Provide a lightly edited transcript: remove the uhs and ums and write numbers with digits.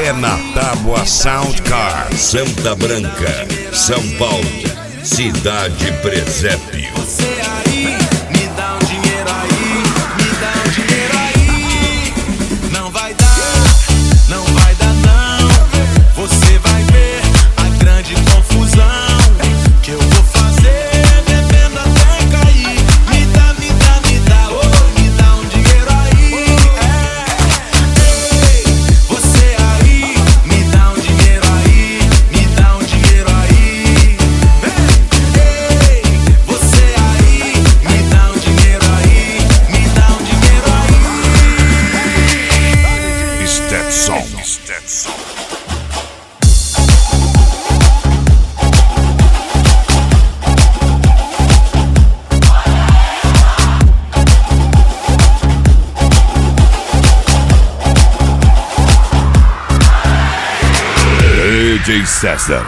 é na Tábua Sound Car, Santa Branca, São Paulo, Cidade Presépio. Você aí, me dá um dinheiro aí, me dá um dinheiro aí. Não vai dar, não vai dar não. Você vai ver a grande confusão que eu vou fazer, bebendo até cair. Me dá, me dá, me dá, oh, me dá um dinheiro aí. Ei, você aí, me dá um dinheiro aí, me dá um dinheiro aí. Ei, você aí, me dá um dinheiro aí, me dá um dinheiro aí. Stetson. DJ César.